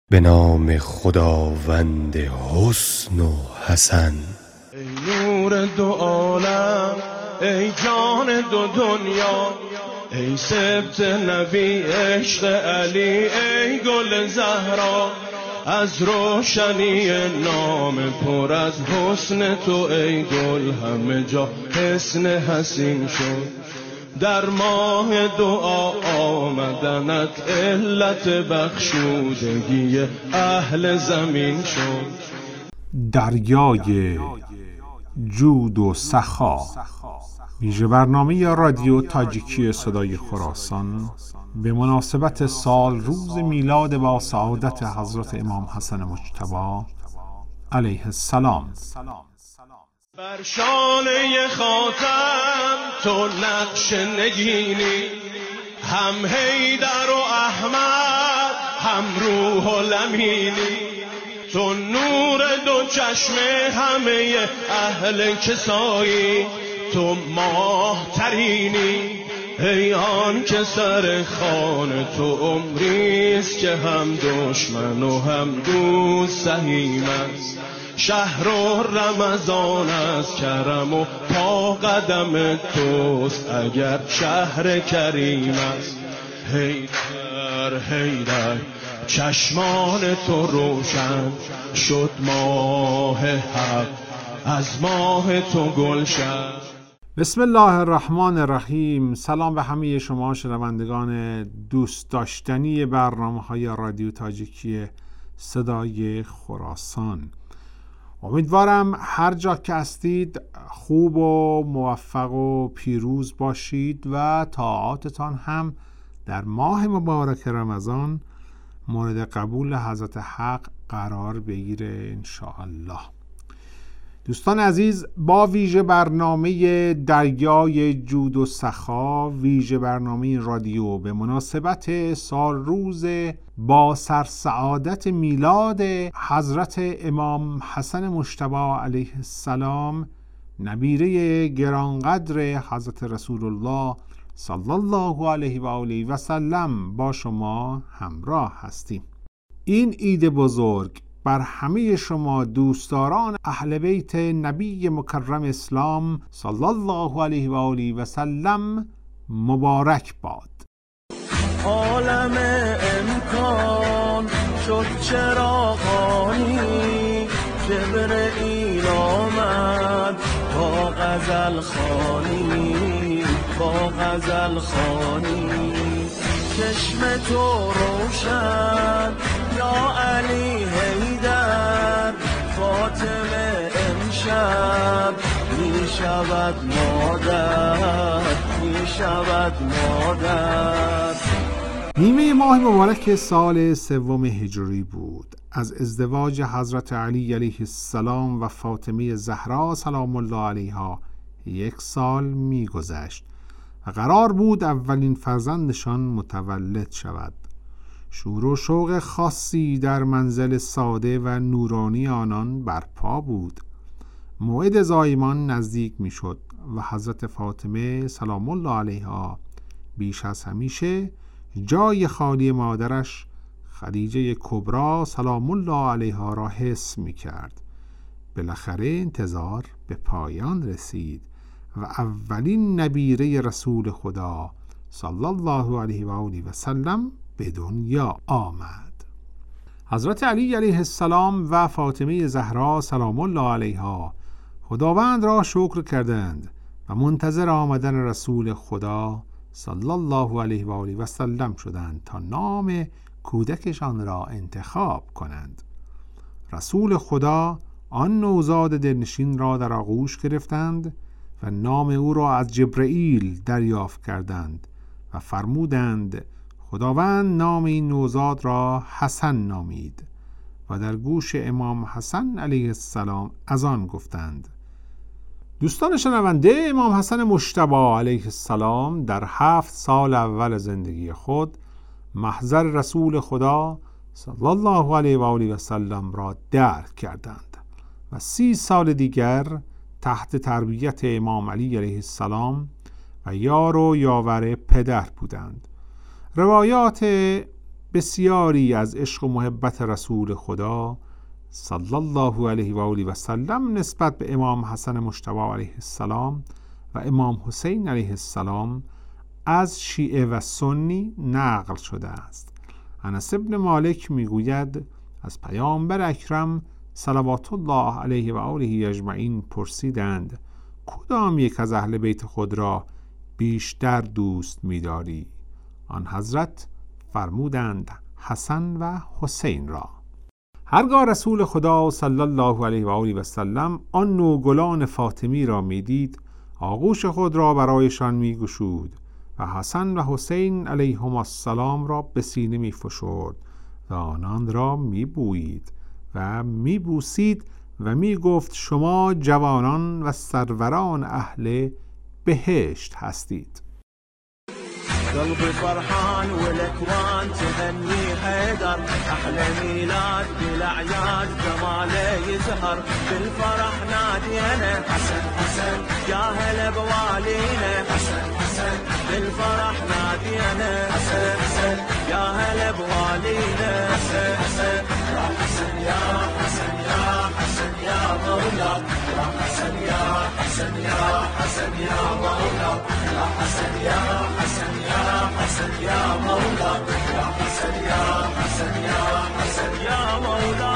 به نام خداوند حسن و حسن. ای نور دو عالم، ای جان دو دنیا، ای سبط نبی عشق علی، ای گل زهرا، از روشنی نام پر از حسن تو ای گل همه جا حسن حسین شد. در ماه دعا آمدنت علت بخشودگی اهل زمین شد. دریای جود و سخا، ویژه برنامه یا رادیو تاجیکی صدای خراسان به مناسبت سال روز میلاد با سعادت حضرت امام حسن مجتبی علیه السلام. بر شانه خاتم تو نقش نگینی، هم حیدر و احمد هم روح و لمینی، تو نور دو چشم همه اهل کسایی، تو ماه ترینی ای آن که سر خوان تو عمریست که هم دشمن و هم دوست سهیم است. شهر و رمضان از کرم و پا قدم توست اگر شهر کریم است. حیدر حیدر چشمان تو روشن شد، ماه حق از ماه تو گلشن. بسم الله الرحمن الرحیم. سلام به همه شما شنوندگان دوست داشتنی برنامه‌های رادیو تاجیکی صدای خراسان. امیدوارم هر جا که هستید خوب و موفق و پیروز باشید و طاعاتتان هم در ماه مبارک رمضان مورد قبول حضرت حق قرار بگیره انشاءالله. دوستان عزیز، با ویژه برنامه دریای جود و سخا، ویژه برنامه رادیو به مناسبت سال روز با سرسعادت میلاد حضرت امام حسن مجتبی علیه السلام، نبیره گرانقدر حضرت رسول الله صلی الله علیه و آله و سلم با شما همراه هستیم. این عید بزرگ بر همه شما دوستداران اهل بیت نبی مکرم اسلام صلی الله علیه و آله و سلم مبارک باد. عالم امکان شد چراغانی، جبرئیل آمد با غزل خوانی، با غزل خوانی. چشم تو روشن یا علی حیدر، فاطمه امشب می شود مادر، می شود مادر. نیمه ماه مبارک سال سوم هجری بود. از ازدواج حضرت علی علیه السلام و فاطمه زهرا سلام الله علیها 1 سال می گذشت و قرار بود اولین فرزندشان متولد شود. شور و شوق خاصی در منزل ساده و نورانی آنان برپا بود. موعد زایمان نزدیک می شد و حضرت فاطمه سلام الله علیها بیش از همیشه جای خالی مادرش خدیجه کبری سلام الله علیها را حس می کرد. بالاخره انتظار به پایان رسید و اولین نبیره رسول خدا صلی الله علیه و آله و سلم به دنیا آمد. حضرت علی علیه السلام و فاطمه زهرا سلام الله علیها خداوند را شکر کردند و منتظر آمدن رسول خدا صلی الله علیه و آله و سلم شدند تا نام کودکشان را انتخاب کنند. رسول خدا آن نوزاد دلنشین را در آغوش گرفتند و نام او را از جبرئیل دریافت کردند و فرمودند خداوند نام این نوزاد را حسن نامید و در گوش امام حسن علیه السلام از آن گفتند. دوستان شنونده، امام حسن مجتبی علیه السلام در 7 سال اول زندگی خود محضر رسول خدا صلی الله علیه و آله و سلم را درک کردند و 30 سال دیگر تحت تربیت امام علی علیه السلام و یار و یاور پدر بودند. روایات بسیاری از عشق و محبت رسول خدا صلی الله علیه و آله و سلم نسبت به امام حسن مجتبی علیه السلام و امام حسین علیه السلام از شیعه و سنی نقل شده است. انس بن مالک میگوید از پیامبر اکرم صلوات الله علیه و آله اجمعین پرسیدند کدام یک از اهل بیت خود را بیشتر دوست می‌داری؟ آن حضرت فرمودند حسن و حسین را. هرگاه رسول خدا صلی الله علیه و آله و سلم آن نوگلان فاطمی را میدید، آغوش خود را برایشان میگشود و حسن و حسین علیهم السلام را به سینه میفشرد و آنان را میبویید و میبوسید و میگفت شما جوانان و سروران اهل بهشت هستید. قلبي فرحان والاكوان تهني حيدر احلى ميلاد بالاعياد جماله يزهر بالفرح نادينا حسن حسن يا هلا بوالينا حسن حسن بالفرح نادينا حسن حسن يا هلا بوالينا حسن حسن يا حسن يا حسن يا حسن يا مولا يا حسن يا حسن يا حسن يا مولا يا حسن يا حسن يا حسن يا مولا يا حسن يا حسن يا حسن يا مولا.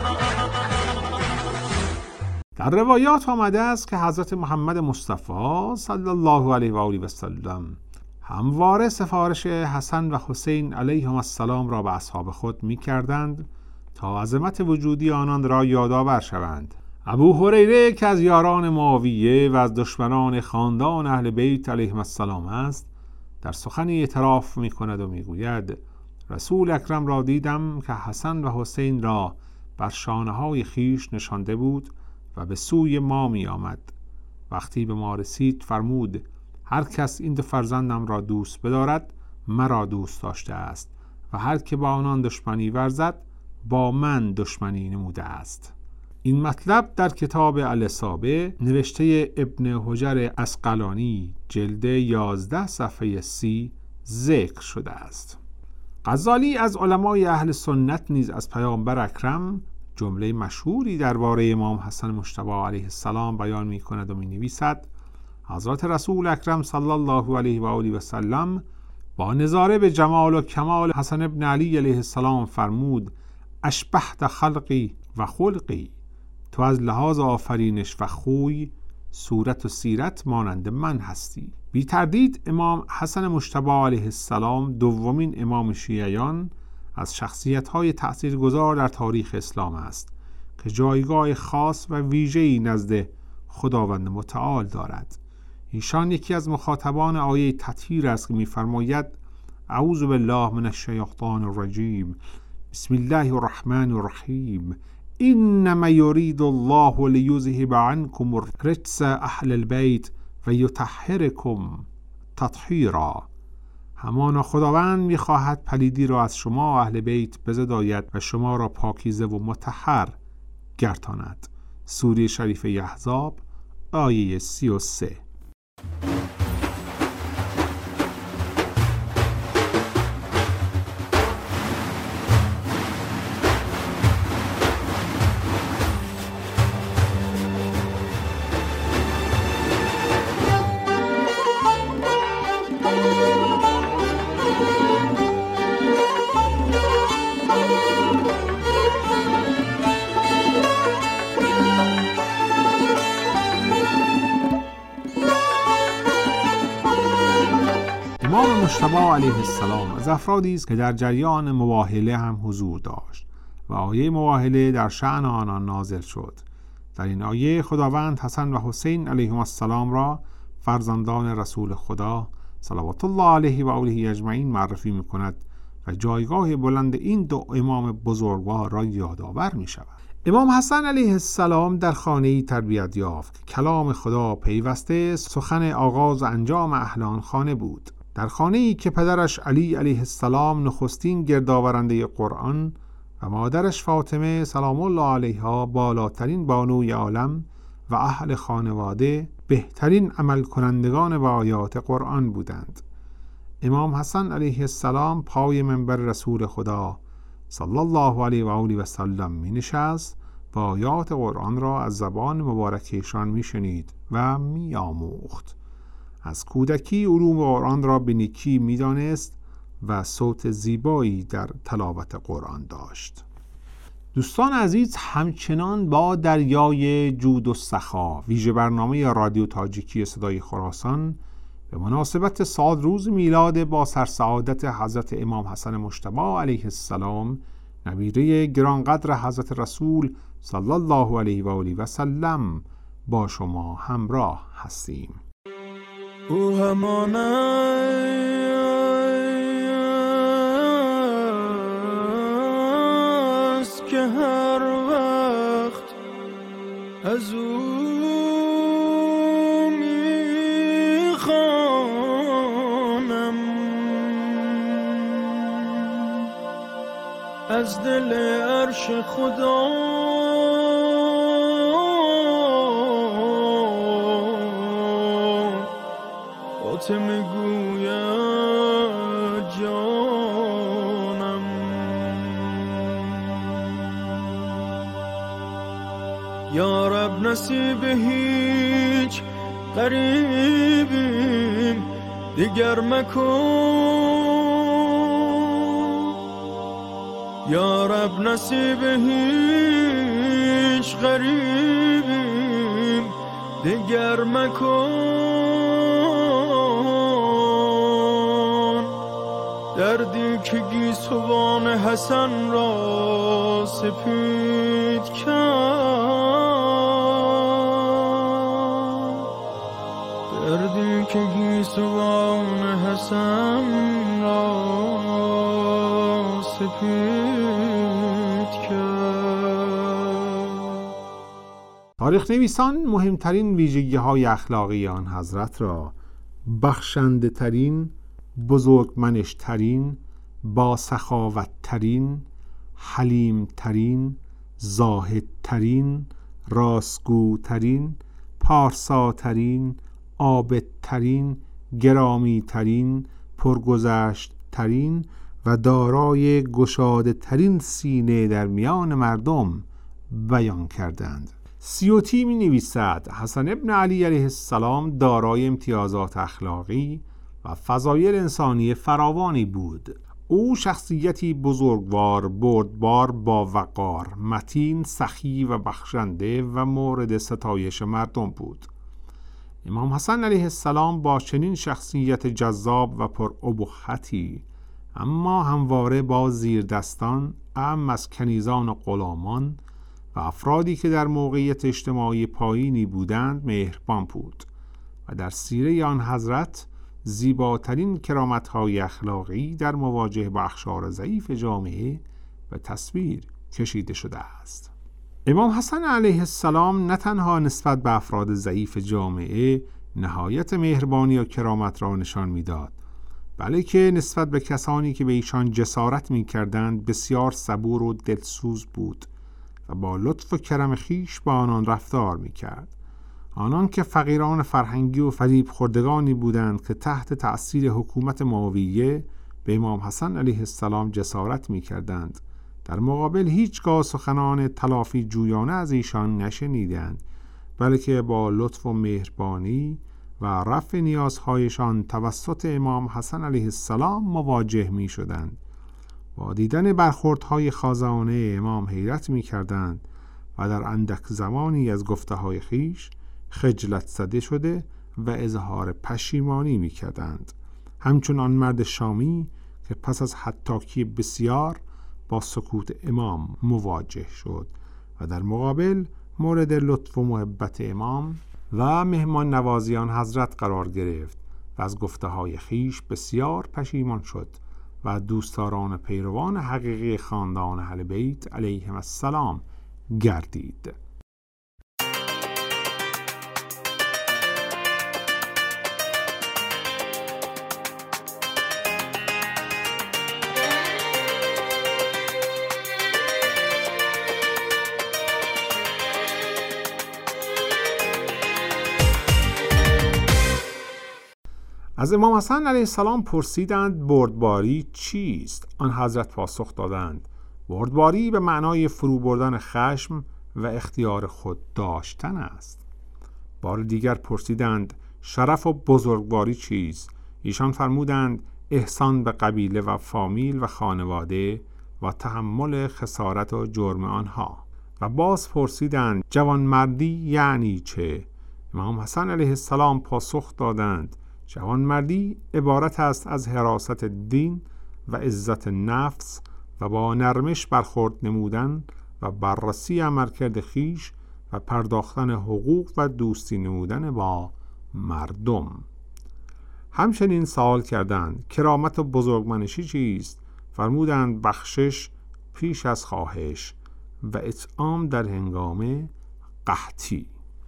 در روایات آمده است که حضرت محمد مصطفی صلی الله علیه و آله و سلم همواره سفارش حسن و حسین علیهم السلام را به اصحاب خود می کردند تا عظمت وجودی آنان را یادآور شوند. ابو هریره که از یاران معاویه و از دشمنان خاندان اهل بیت علیهم السلام است، در سخنی اعتراف می کند و می گوید رسول اکرم را دیدم که حسن و حسین را بر شانه های خیش نشانده بود و به سوی ما می آمد. وقتی به ما رسید فرمود هر کس این دو فرزندم را دوست بدارد مرا دوست داشته است و هر که با آنان دشمنی ورزد با من دشمنی نموده است. این مطلب در کتاب الاصابه نوشته ابن حجر عسقلانی جلد 11 صفحه 30 ذکر شده است. غزالی از علمای اهل سنت نیز از پیامبر اکرم جمله مشهوری درباره امام حسن مجتبی علیه السلام بیان می کند و می نویسد حضرت رسول اکرم صلی الله علیه و آله و سلم با نظاره به جمال و کمال حسن ابن علی علیه السلام فرمود اشبهت خلقی و خلقی، تو از لحاظ آفرینش و خوی صورت و سیرت مانند من هستی. بی تردید امام حسن مجتبی علیه السلام دومین امام شیعیان از شخصیت‌های تأثیرگذار در تاریخ اسلام است که جایگاه خاص و ویژه‌ای نزد خداوند متعال دارد. ایشان یکی از مخاطبان آیه تطهیر است که می‌فرماید اعوذ بالله من الشیطان الرجیم بسم الله الرحمن الرحیم انما یرید الله لیذهب عنکم الرجس اهل البیت و یطهرکم تطهیرا. همانا خداوند می‌خواهد پلیدی را از شما اهل بیت بزداید و شما را پاکیزه و مطهر گرداند. سوره شریفه احزاب آیه 33. امام مجتبی علیه السلام از افرادی است که در جریان مباهله هم حضور داشت و آیه مباهله در شأن آنان نازل شد. در این آیه خداوند حسن و حسین علیهم السلام را فرزندان رسول خدا صلوات الله علیه و آله اجمعین معرفی می‌کند و جایگاه بلند این دو امام بزرگوار را یادآور می‌شود. امام حسن علیه السلام در خانه‌ای تربیت یافت که کلام خدا پیوسته سخن آغاز و انجام اهل آن خانه بود. در خانه‌ای که پدرش علی علیه السلام نخستین گردآورنده قرآن و مادرش فاطمه سلام الله علیها بالاترین بانوی عالم و اهل خانواده بهترین عمل کنندگان با آیات قرآن بودند. امام حسن علیه السلام پای منبر رسول خدا صلی الله علیه و آله و سلم می نشست و آیات قرآن را از زبان مبارکشان می شنید و می آموخت. از کودکی علوم قرآن را به نیکی می دانست و صوت زیبایی در تلاوت قرآن داشت. دوستان عزیز، همچنان با دریای جود و سخا ویژه برنامه رادیو تاجیکی صدای خراسان به مناسبت سالروز میلاد با سرسعادت حضرت امام حسن مجتبی علیه السلام نبیره گرانقدر حضرت رسول صلی الله علیه و آله و سلم با شما همراه هستیم. او همان است که هر وقت از او میخوانم، از دل عرش خدا فاطمه گوید جانم. یا رب نصیب هیچ غریبیم دیگر مکن، یا رب نصیب هیچ غریبیم دیگر مکن. دردی که گیسوان حسن را سپید کرد، دردی که گیسوان حسن را سپید کرد. تاریخ نویسان مهمترین ویژگی‌های اخلاقی آن حضرت را بخشنده ترین، بزرگمنش ترین، با سخاوت ترین، حلیم ترین، زاهد ترین، راستگو ترین، پارسا ترین، عابد ترین، گرامی ترین، پرگذشت ترین و دارای گشاده ترین سینه در میان مردم بیان کردند. سیوطی می نویسد حسن ابن علی علیه السلام دارای امتیازات اخلاقی و فضایل انسانی فراوانی بود. او شخصیتی بزرگوار، بردبار، با وقار، متین، سخی و بخشنده و مورد ستایش مردم بود. امام حسن علیه السلام با چنین شخصیت جذاب و پر ابهتی اما همواره با زیردستان، اعم از کنیزان و غلامان و افرادی که در موقعیت اجتماعی پایینی بودند مهربان بود و در سیره آن حضرت زیباترین کرامت‌های اخلاقی در مواجهه با اقشار ضعیف جامعه به تصویر کشیده شده است. امام حسن علیه السلام نه تنها نسبت به افراد ضعیف جامعه نهایت مهربانی و کرامت را نشان می‌داد، بلکه نسبت به کسانی که به ایشان جسارت می‌کردند بسیار صبور و دلسوز بود و با لطف و کرم خیش با آنان رفتار می‌کرد. آنان که فقیران فرهنگی و فریب خوردگانی بودند که تحت تأثیر حکومت معاویه به امام حسن علیه السلام جسارت می‌کردند، در مقابل هیچگاه سخنان تلافی جویانه از ایشان نشنیدند، بلکه با لطف و مهربانی و رفع نیازهایشان توسط امام حسن علیه السلام مواجه می‌شدند. با دیدن برخوردهای خازانه امام حیرت می‌کردند و در اندک زمانی از گفته‌های خیش خجلت زده شده و اظهار پشیمانی می‌کردند، همچون آن مرد شامی که پس از حطاکی بسیار با سکوت امام مواجه شد و در مقابل مورد لطف و محبت امام و مهمان نوازیان حضرت قرار گرفت و از گفته‌های خیش بسیار پشیمان شد و دوستداران پیروان حقیقی خاندان اهل بیت علیهم السلام گردید. از امام حسن علیه السلام پرسیدند بردباری چیست؟ آن حضرت پاسخ دادند بردباری به معنای فرو بردن خشم و اختیار خود داشتن است. بار دیگر پرسیدند شرف و بزرگواری چیست؟ ایشان فرمودند احسان به قبیله و فامیل و خانواده و تحمل خسارت و جرم آنها. و باز پرسیدند جوانمردی یعنی چه؟ امام حسن علیه السلام پاسخ دادند جوانمردی عبارت است از حراست دین و عزت نفس و با نرمش برخورد نمودن و بررسی عملکرد خویش و پرداختن حقوق و دوستی نمودن با مردم. همچنین سوال کردند کرامت و بزرگمنشی چیست؟ فرمودند بخشش پیش از خواهش و اطعام در هنگام قحطی.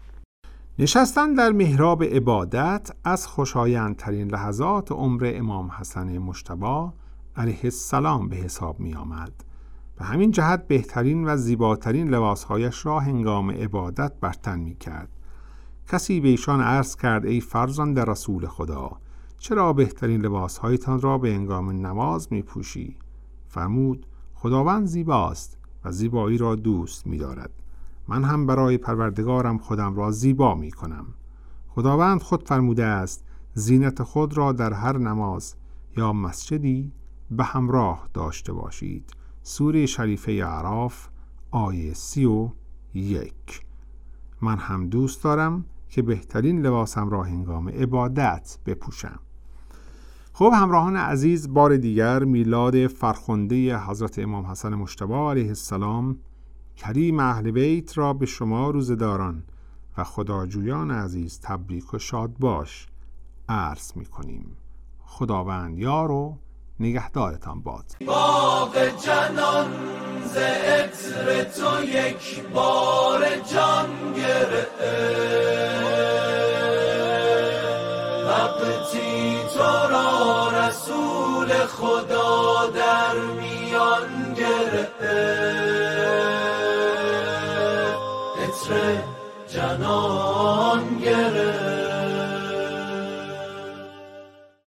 نشستن در محراب عبادت از خوشایندترین لحظات عمر امام حسن مجتبی علیه السلام به حساب می آمد. به همین جهت بهترین و زیباترین لباسهایش را هنگام عبادت بر تن می کرد. کسی به ایشان عرض کرد ای فرزند رسول خدا، چرا بهترین لباسهایتان را به هنگام نماز می پوشی؟ فرمود خداوند زیباست و زیبایی را دوست می دارد. من هم برای پروردگارم خودم را زیبا می کنم. خداوند خود فرموده است زینت خود را در هر نماز یا مسجدی به همراه داشته باشید. سوره شریفه اعراف آیه 31. من هم دوست دارم که بهترین لباسم را هنگام عبادت بپوشم. خب همراهان عزیز، بار دیگر میلاد فرخنده حضرت امام حسن مجتبی علیه السلام کریم اهل بیت را به شما روزداران و خداجویان عزیز تبریک و شاد باش عرض می کنیم. خداوند یار و نگهدارتان باد. باغ جنان ز عطر تو یک بار جان گرفت، وقتی تو را رسول خدا در میان گرفت، عطر جنان گرفت.